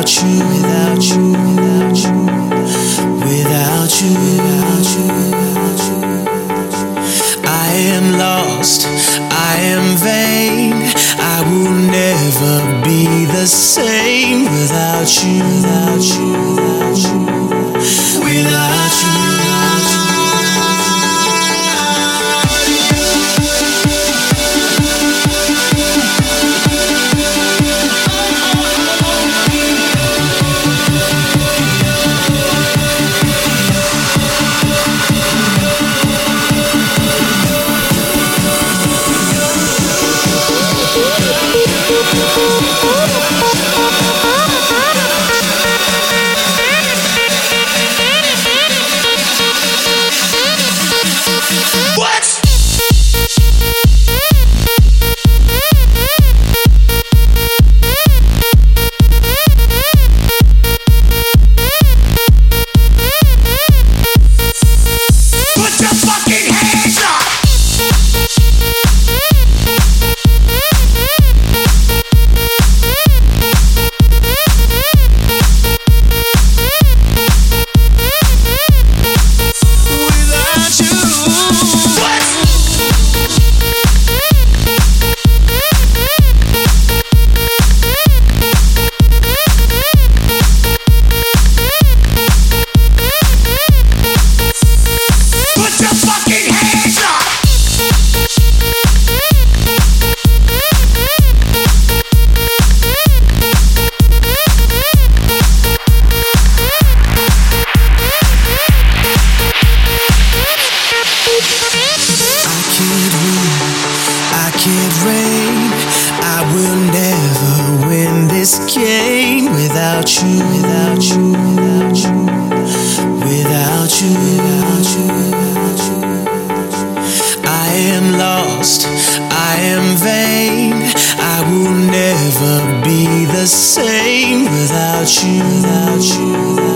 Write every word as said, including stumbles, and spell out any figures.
without you, without you, without you, without you, without you, without you. I am lost, I am vain. I will never be the same without you, without you, without you, without you. Without you, without you, without you, without you, without you, without you. I am lost, I am vain. I will never be the same without you, without you, without you.